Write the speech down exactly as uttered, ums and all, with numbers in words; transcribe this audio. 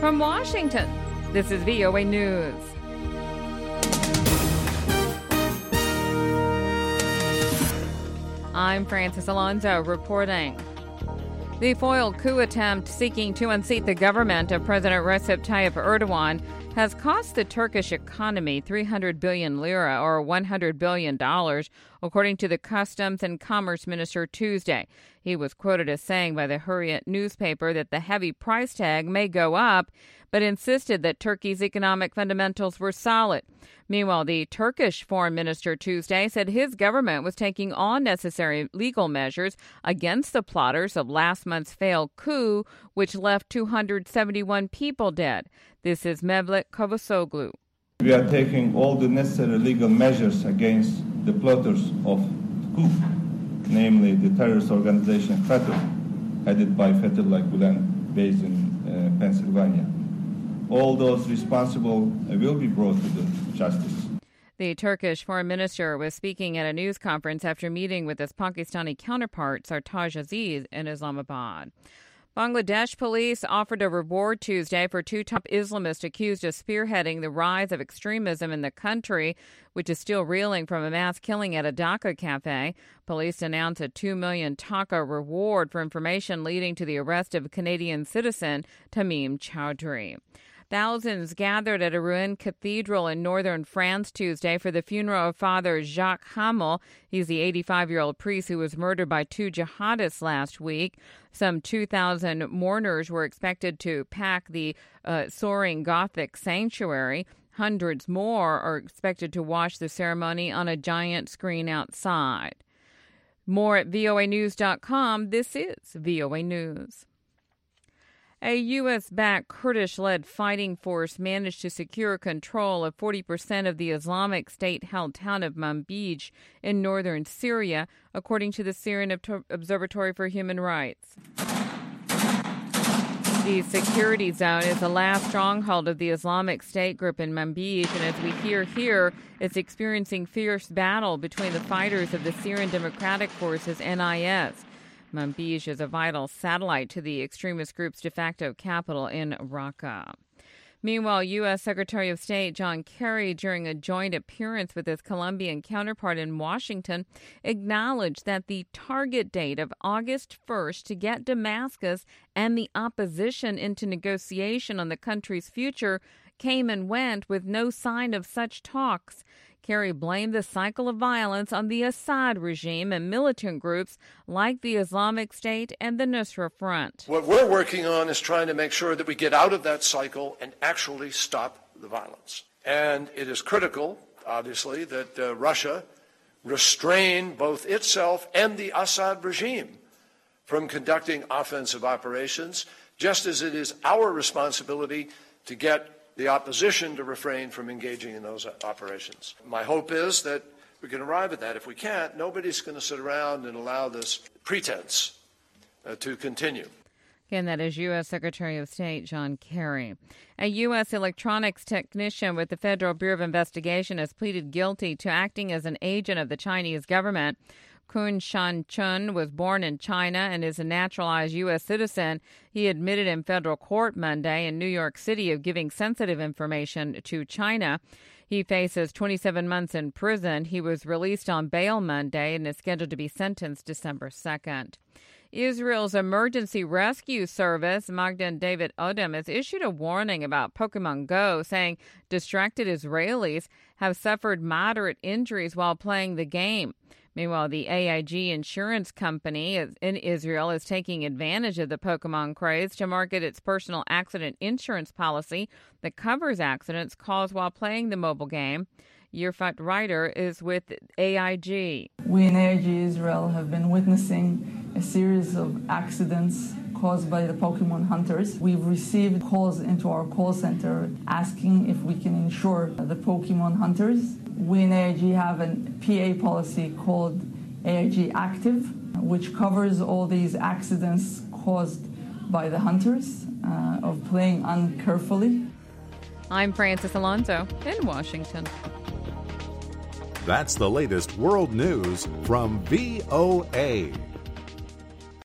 From Washington, this is V O A News. I'm Francis Alonso reporting. The foiled coup attempt seeking to unseat the government of President Recep Tayyip Erdogan has cost the Turkish economy three hundred billion lira, or one hundred billion dollars, according to the Customs and Commerce Minister Tuesday. He was quoted as saying by the Hurriyet newspaper that the heavy price tag may go up, but insisted that Turkey's economic fundamentals were solid. Meanwhile, the Turkish foreign minister Tuesday said his government was taking all necessary legal measures against the plotters of last month's failed coup, which left two hundred seventy-one people dead. This is Mevlut Cavusoglu. We are taking all the necessary legal measures against the plotters of the coup, namely the terrorist organization Fatah, headed by Fethullah Gulen, based in uh, Pennsylvania. All those responsible will be brought to the justice. The Turkish foreign minister was speaking at a news conference after meeting with his Pakistani counterpart, Sartaj Aziz, in Islamabad. Bangladesh police offered a reward Tuesday for two top Islamists accused of spearheading the rise of extremism in the country, which is still reeling from a mass killing at a Dhaka cafe. Police announced a two million taka reward for information leading to the arrest of Canadian citizen Tamim Chowdhury. Thousands gathered at a ruined cathedral in northern France Tuesday for the funeral of Father Jacques Hamel. He's the eighty-five-year-old priest who was murdered by two jihadists last week. Some two thousand mourners were expected to pack the uh, soaring Gothic sanctuary. Hundreds more are expected to watch the ceremony on a giant screen outside. More at V O A news dot com. This is V O A News. A U S-backed Kurdish-led fighting force managed to secure control of forty percent of the Islamic State-held town of Manbij in northern Syria, according to the Syrian Observatory for Human Rights. The security zone is the last stronghold of the Islamic State group in Manbij, and as we hear here, it's experiencing fierce battle between the fighters of the Syrian Democratic Forces, N I S. Manbij is a vital satellite to the extremist group's de facto capital in Raqqa. Meanwhile, U S. Secretary of State John Kerry, during a joint appearance with his Colombian counterpart in Washington, acknowledged that the target date of August first to get Damascus and the opposition into negotiation on the country's future came and went with no sign of such talks. Kerry blamed the cycle of violence on the Assad regime and militant groups like the Islamic State and the Nusra Front. What we're working on is trying to make sure that we get out of that cycle and actually stop the violence. And it is critical, obviously, that uh, Russia restrain both itself and the Assad regime from conducting offensive operations, just as it is our responsibility to get the opposition to refrain from engaging in those operations. My hope is that we can arrive at that. If we can't, nobody's going to sit around and allow this pretense uh, to continue. Again, that is U S. Secretary of State John Kerry. A U S electronics technician with the Federal Bureau of Investigation has pleaded guilty to acting as an agent of the Chinese government. Kun Shan-chun was born in China and is a naturalized U S citizen. He admitted in federal court Monday in New York City of giving sensitive information to China. He faces twenty-seven months in prison. He was released on bail Monday and is scheduled to be sentenced December second. Israel's emergency rescue service, Magen David Adom, has issued a warning about Pokemon Go, saying distracted Israelis have suffered moderate injuries while playing the game. Meanwhile, the A I G insurance company in Israel is taking advantage of the Pokemon craze to market its personal accident insurance policy that covers accidents caused while playing the mobile game. Yirfat Ryder is with A I G. We in A I G Israel have been witnessing a series of accidents caused by the Pokemon hunters. We've received calls into our call center asking if we can insure the Pokemon hunters. We in A I G have a P A policy called A I G Active, which covers all these accidents caused by the hunters uh, of playing uncarefully. I'm Francis Alonso in Washington. That's the latest world news from V O A.